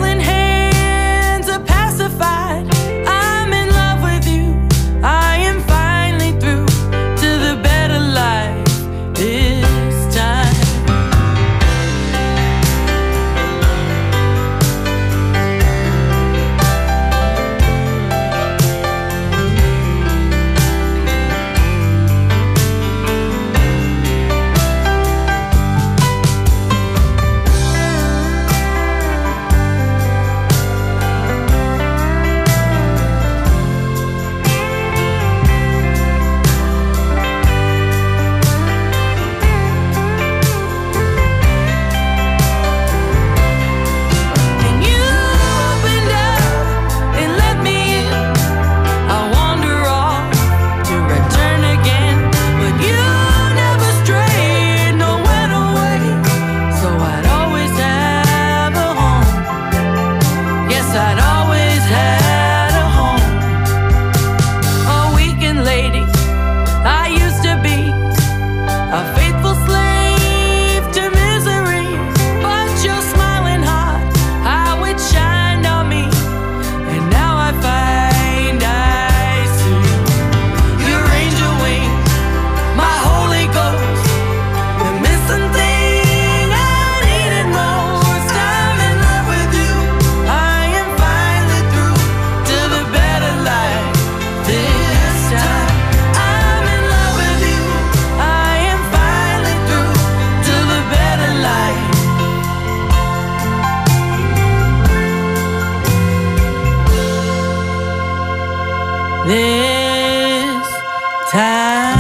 trembling hands are pacified. I'm in love with you. I am finally through to the better life this time. I'd always had a home. A weekend lady I used to be, a faithful slave to misery. But your smiling heart, how it shined on me, and now I find I see your angel wings, my Holy Ghost, the missing thing I needed most. I'm in love with you. I am finally through to the better life this time. I'm in love with you. I am finally through to the better life. This time.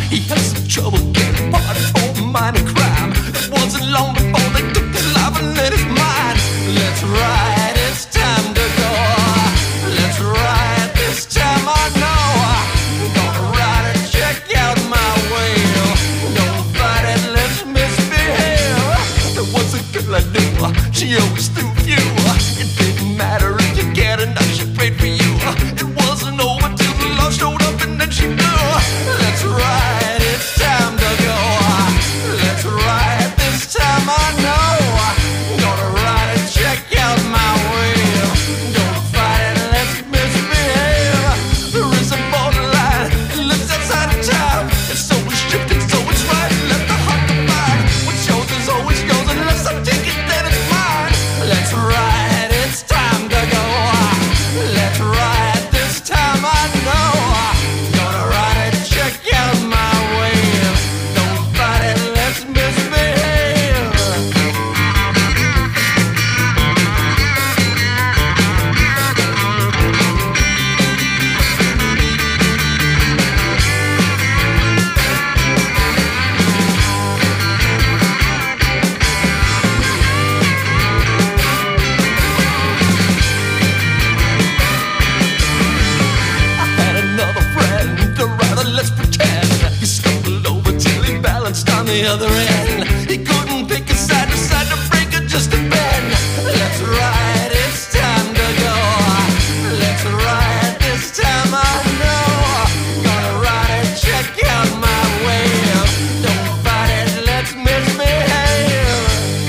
He had some trouble getting party for minor crime. It wasn't long before they took his life and then his mind. Let's ride, it's time to go. Let's ride, this time I know. Gonna ride and check out my wheel. Don't fight it, let's misbehave. There was a girl I knew, she always threw you. It didn't matter if you get enough, she prayed for you. It wasn't over till the love showed up and then she blew. Let's ride, it's time to go. Let's ride, this time I know. Gonna ride and check out my wheel. Don't fight it, let's misbehave. There is a borderline, it lives outside of town. It's always shifting, so it's right. Let the heart divide. What's yours is always yours, unless I take it, then it's mine. Let's ride, it's time to go. Let's ride, this time I know. Gonna ride and check out my wheel. Don't fight it, let's misbehave. I had another friend, or rather let's pretend. He stumbled over till he balanced on the other end. He couldn't pick a side, decided to break it just a bend. Let's ride, it's time to go. Let's ride, this time I know. Gonna ride and check out my wheel. Don't fight it, let's misbehave.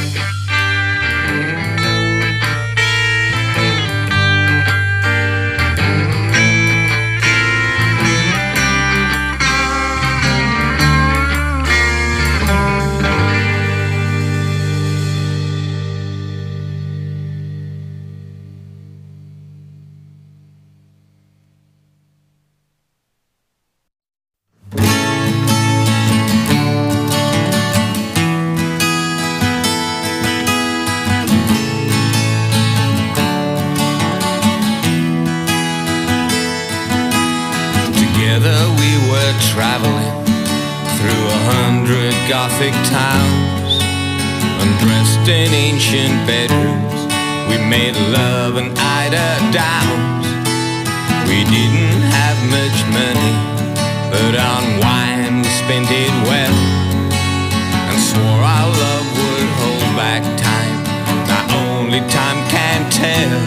Together we were traveling through 100 Gothic towns, undressed in ancient bedrooms. We made love and eider downs. We didn't have much money, but on wine we spent it well, and swore our love would hold back time. Now only time can tell.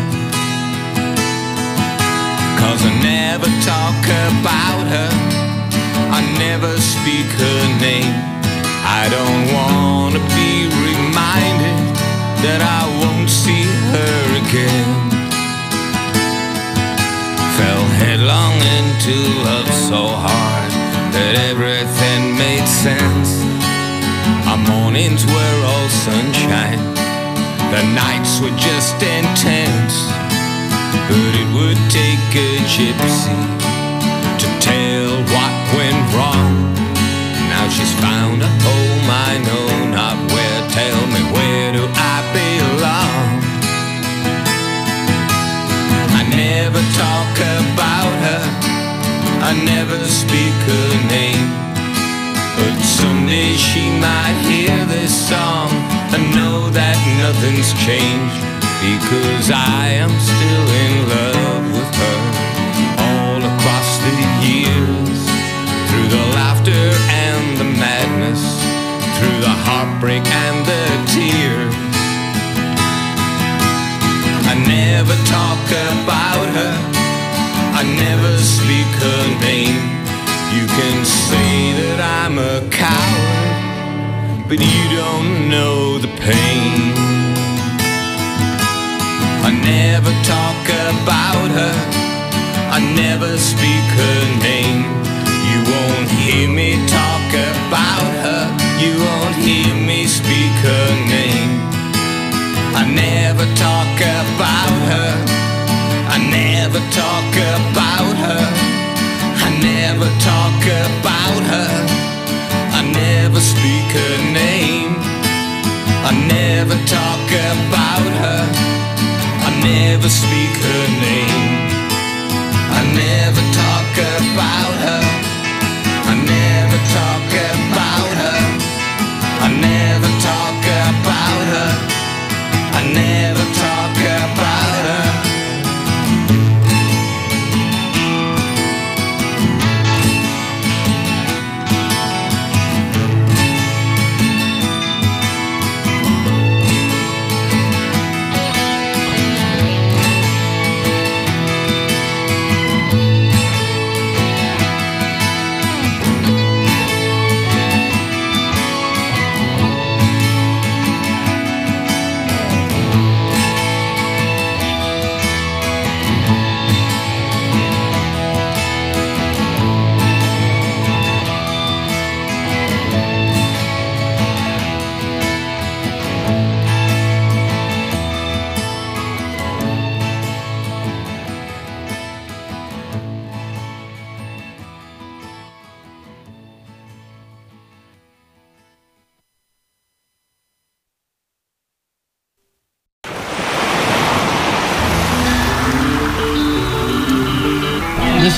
'Cause I never talk about her, I never speak her name. I don't wanna be reminded that I won't see her again. Fell headlong into love so hard that everything made sense. Our mornings were all sunshine, the nights were just intense. But it would take a gypsy to tell what went wrong. Now she's found a home I know not where. Tell me, where do I belong? I never talk about her, I never speak her name. But someday she might hear this song and know that nothing's changed, because I am still in love with her. All across the years, through the laughter and the madness, through the heartbreak and the tears. I never talk about her, I never speak her name. You can say that I'm a coward, but you don't know the pain. I never talk about her, I never speak her name. You won't hear me talk about her, you won't hear me speak her name. I never talk about her, I never talk about her, I never talk about her, I never speak her name. I never talk about her, I never speak her name. I never talk about her, I never talk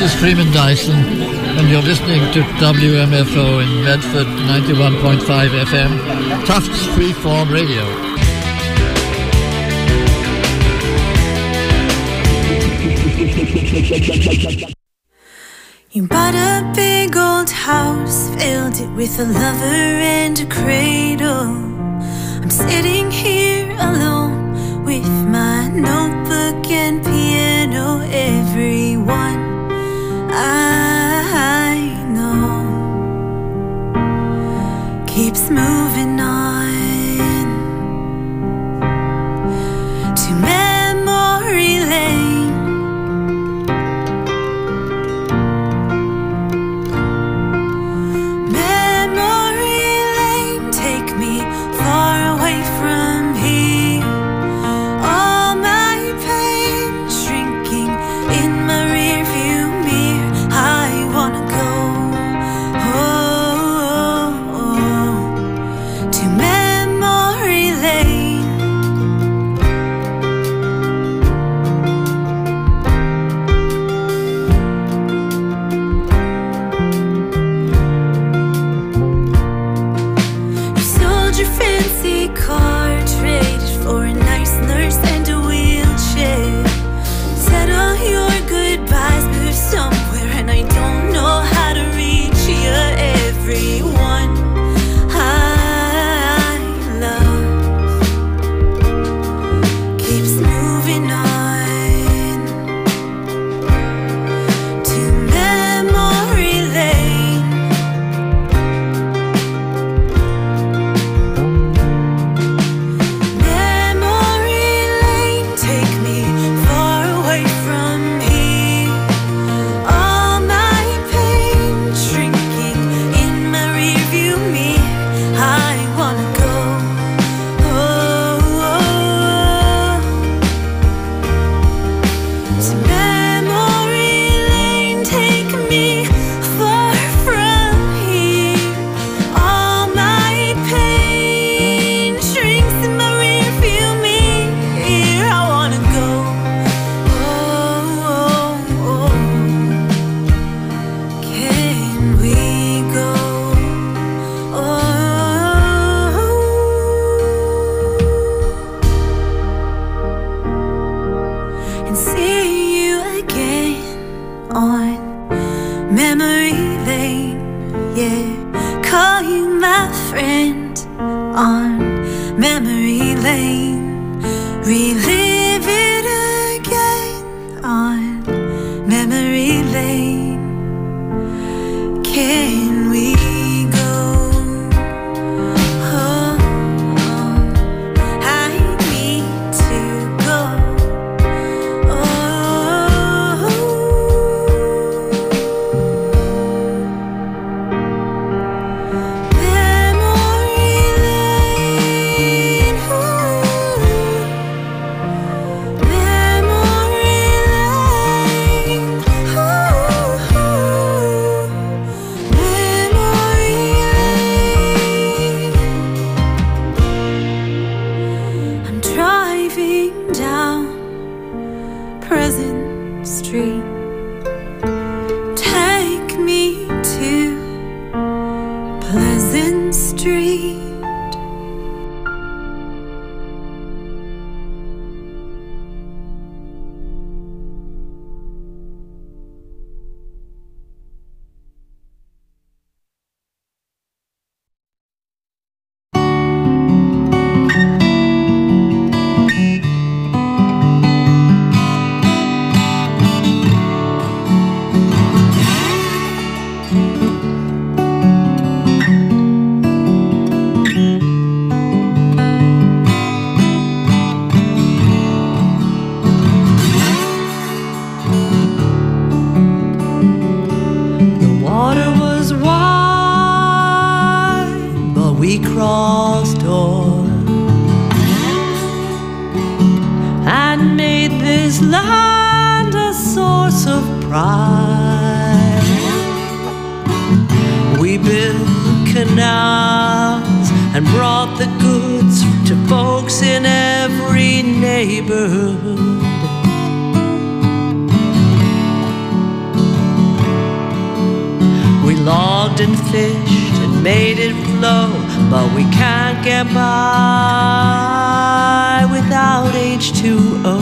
is Freeman Dyson, and you're listening to WMFO in Medford, 91.5 FM, Tufts Freeform Radio. You bought a big old house, filled it with a lover and a cradle. I'm sitting here alone with my notebook and piano. Everyone I know keeps moving on to memory lane. logged and fished and made it flow, but we can't get by without H2O.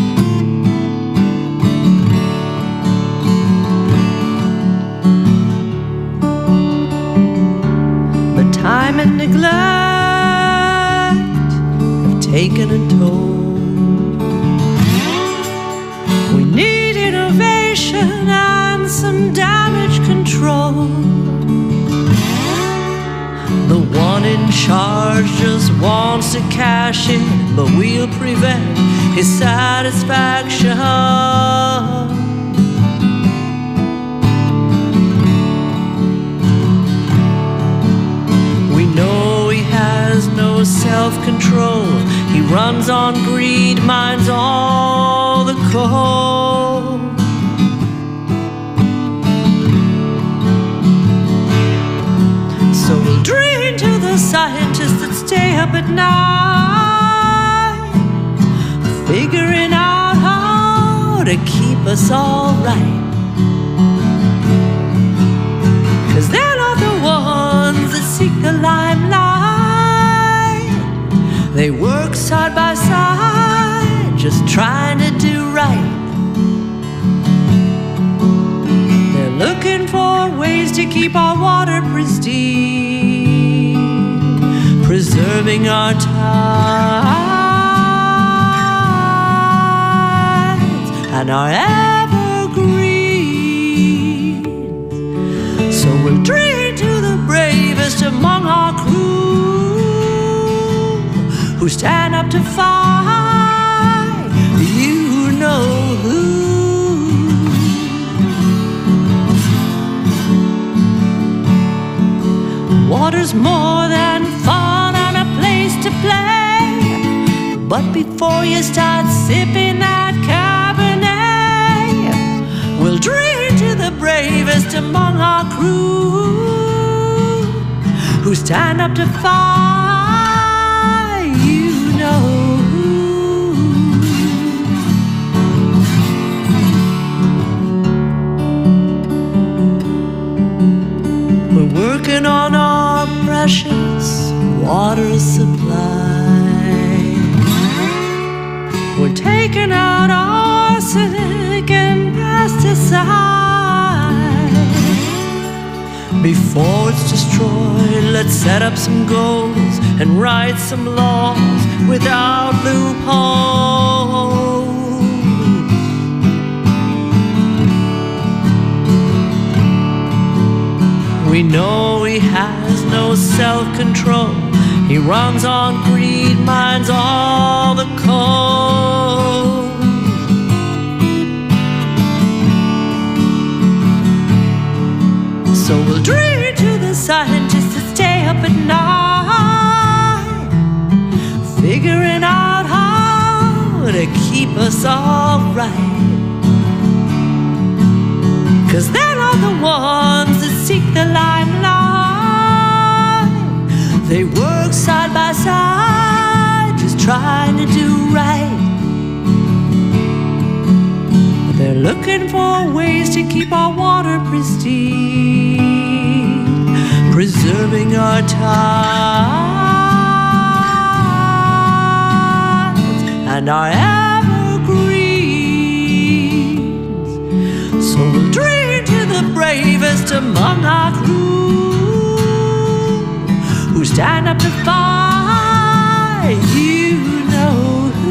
But time and neglect have taken a toll. We need innovation and some damage control. The one in charge just wants to cash in, but we'll prevent his satisfaction. We know he has no self-control. He runs on greed, mines all the coal. So we'll dream to the scientists that stay up at night, figuring out how to keep us all right. 'Cause they're not the ones that seek the limelight. They work side by side, just trying to do right. They're looking for ways to keep our water pristine, preserving our tides and our evergreens. So we'll dream to the bravest among our crew, who stand up to fight, you know who. Water's more than fun and a place to play, but before you start sipping that Cabernet, we'll drink to the bravest among our crew, who stand up to fight, you know who. We're working on our precious water supply. We're taking out arsenic and pesticides. Before it's destroyed, let's set up some goals and write some laws without loopholes. We know he has no self-control. He runs on greed, mines all the coal. So we'll dream to the scientists that stay up at night, figuring out how to keep us all right. 'Cause they're not the ones that seek the limelight. They work side by side, just trying to do right. But they're looking for ways to keep our water pristine, preserving our tides and our evergreens. So we'll dream to the bravest among our crew, who stand up to fight, you know who.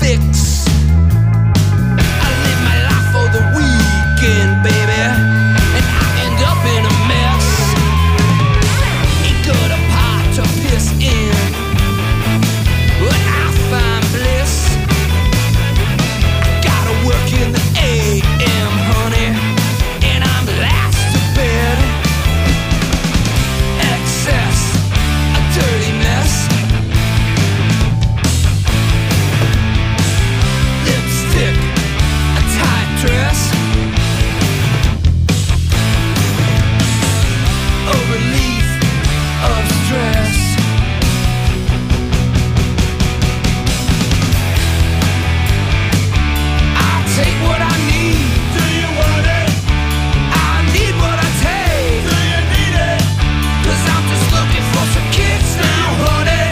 fix. I live my life for the weekend, baby, and I end up in a mess. Ain't got a pot to piss in, but I find bliss. Gotta work in the AM, honey, and I'm last to bed. Excess, a dirty mess. Lipstick, a tight dress. A relief of stress. I take what I need. Do you want it? I need what I take. Do you need it? 'Cause I'm just looking for some kicks now, honey.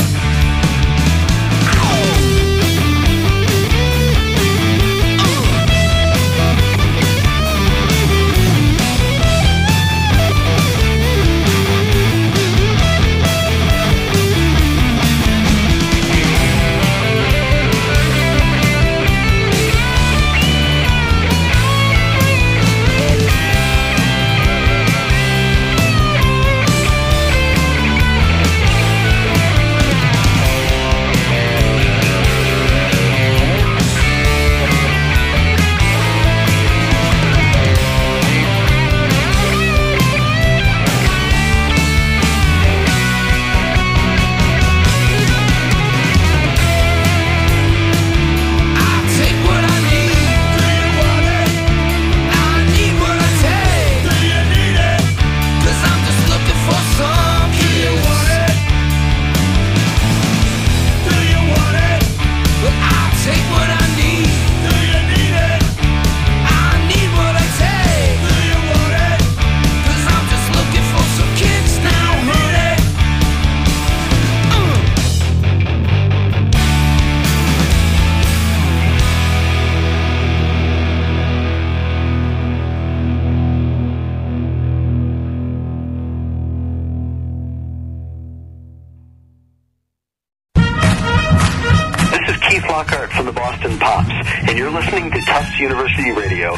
Lockhart from the Boston Pops, and you're listening to Tufts University Radio,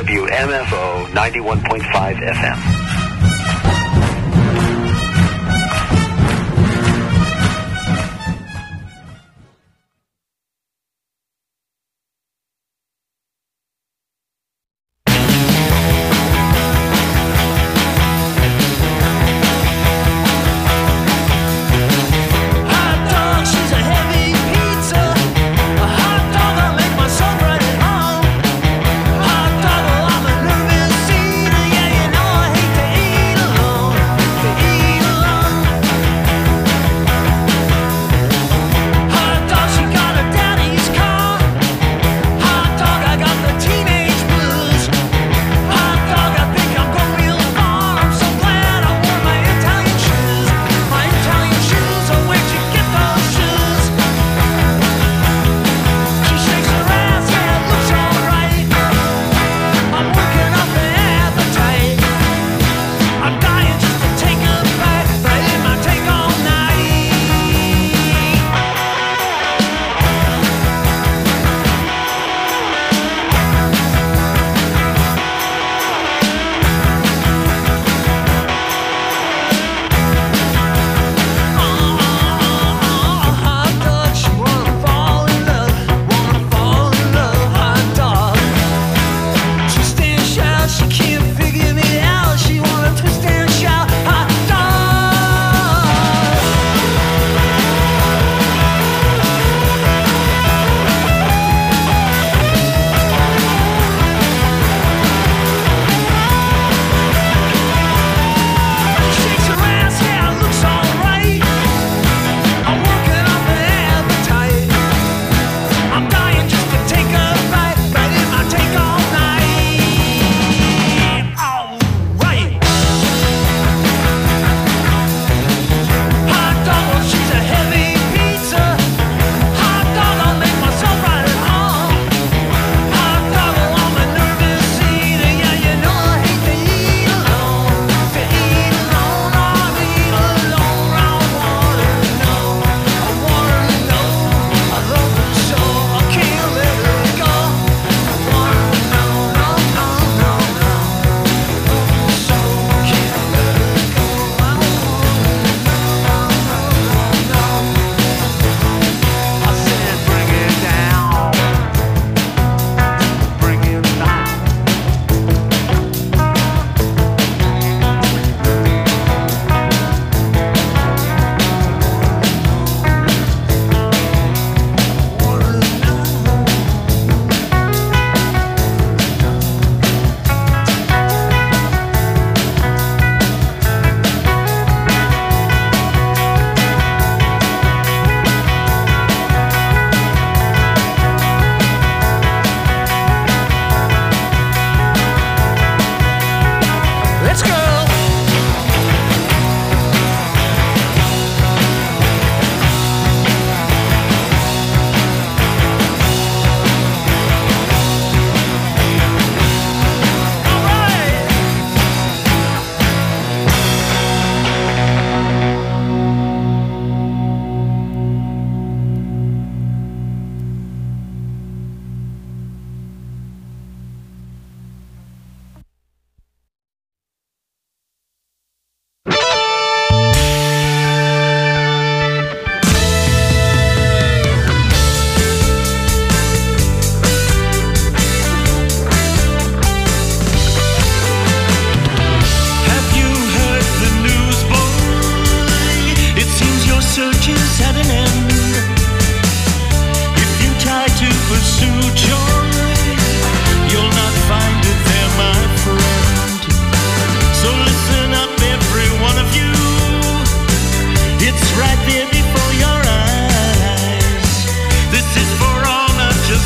WMFO 91.5 FM. Hot dog, well, I'm a nervous eater, yeah, you know I hate to eat.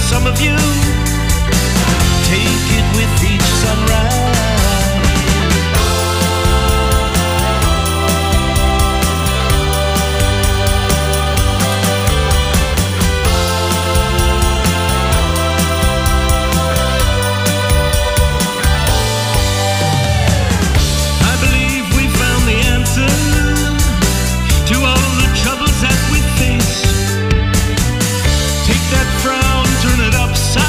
some of you take it with each sunrise. To all the troubles that we face, take that frown, turn it upside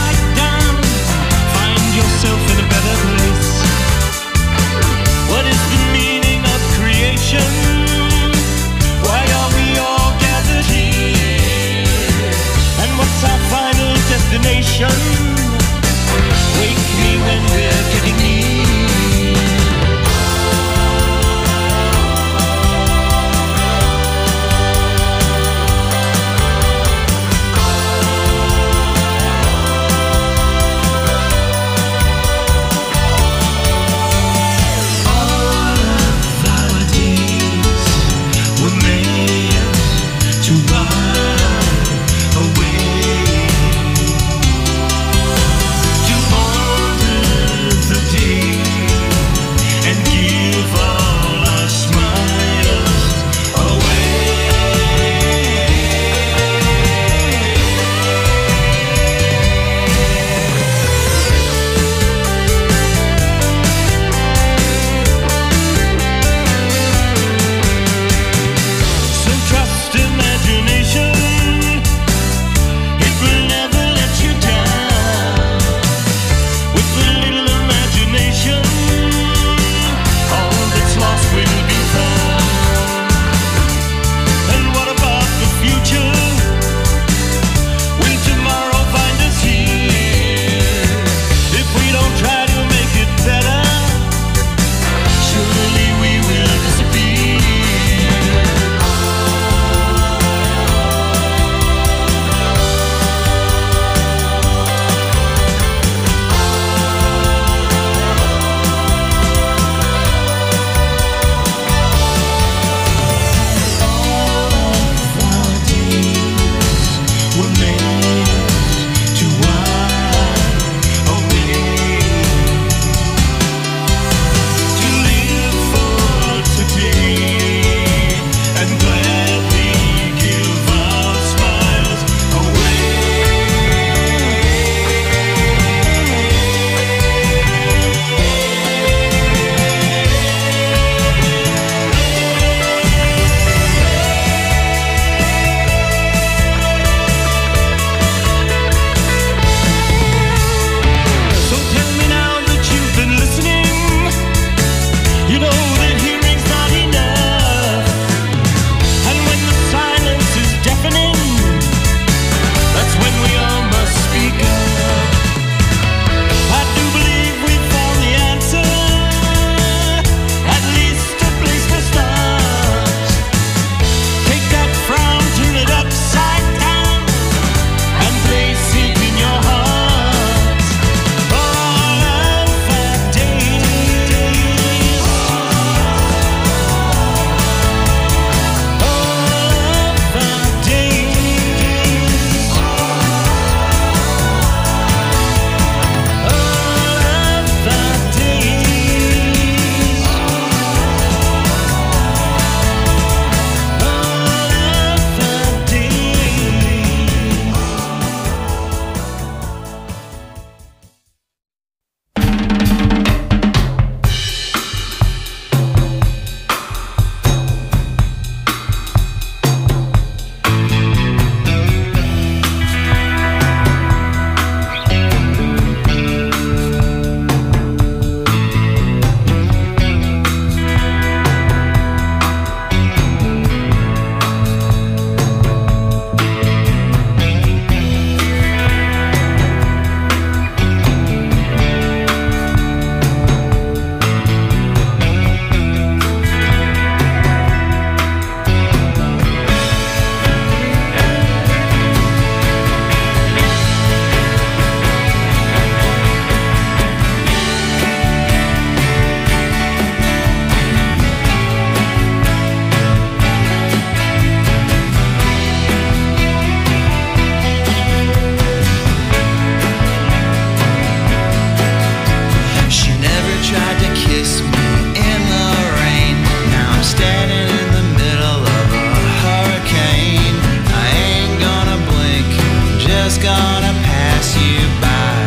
pass you by.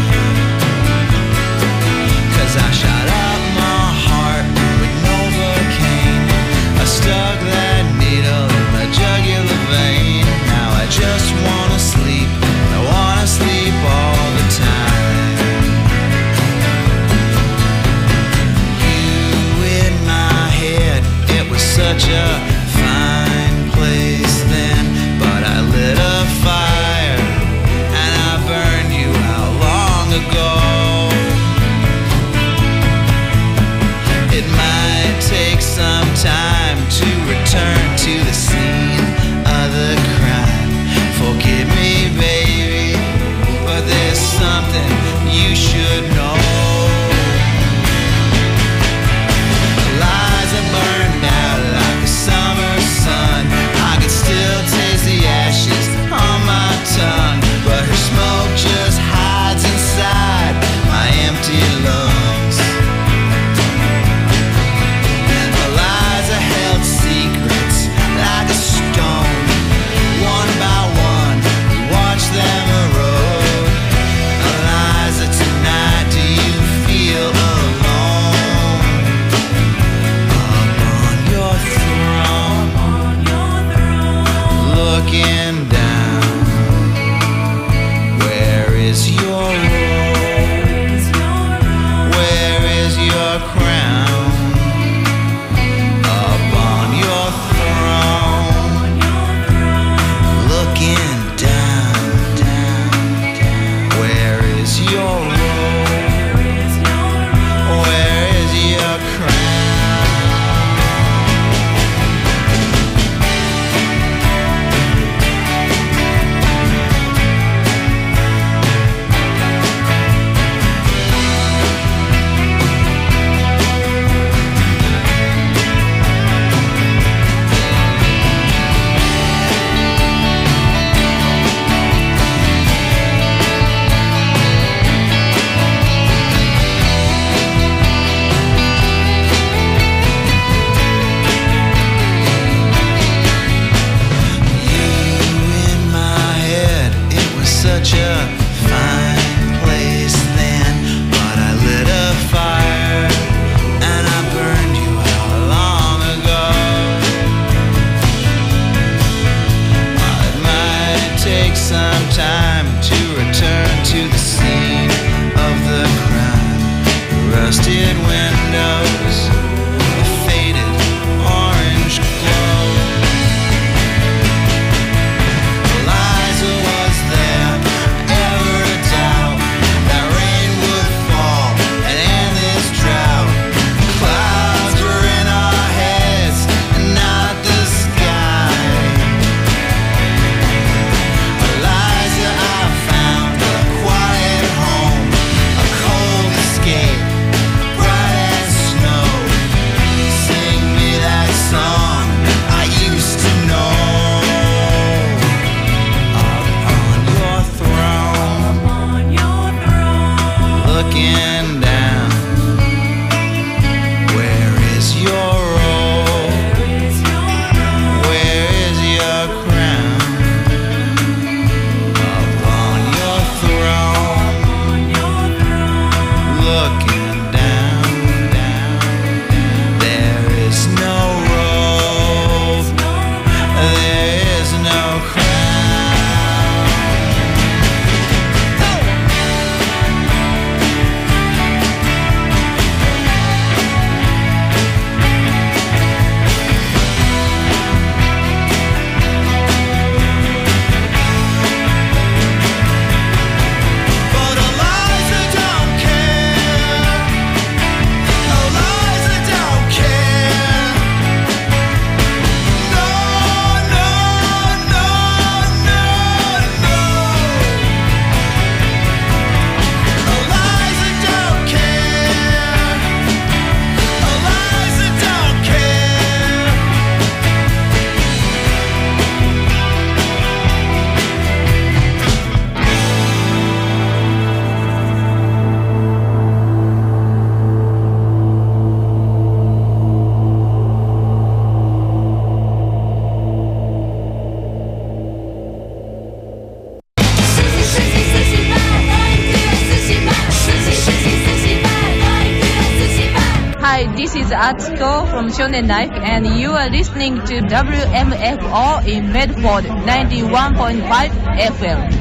'Cause I shot up my heart with Novocaine. I stuck that needle in my jugular vein. Now I just wanna sleep. I wanna sleep all the time. You in my head, it was such a fine place then, but I lit a fire and I burned you out long ago. It might take some time to return to the scene of the crime. Forgive me, baby, but there's something you should know. The lies are burned out like a summer sun. I could still taste the ashes on my tongue, but her smoke just hides inside my empty lungs. The lies are held secrets like a stone. One by one, we watch them erode. Eliza, tonight, do you feel alone? Up on your throne, looking down. Where is your robe? Where is your crown? Up on your throne, looking down. Where is your robe? Where is your crown? Such a fine place then, but I lit a fire and I burned you out long ago. It might take some time to return to the scene of the crime. Rusted windows, a faded orange glow. Eliza, was there ever a doubt that rain would fall and end this drought? Clouds were in our heads and not the sky. Eliza, I found a quiet home, a cold escape, bright as snow. Sing me that song I used to know. Looking down, where is your robe? Where is your crown? Up on your throne, looking down. There is no robe, there is no crown. This is Atsuko from Shonen Life, and you are listening to WMFO in Medford 91.5 FM.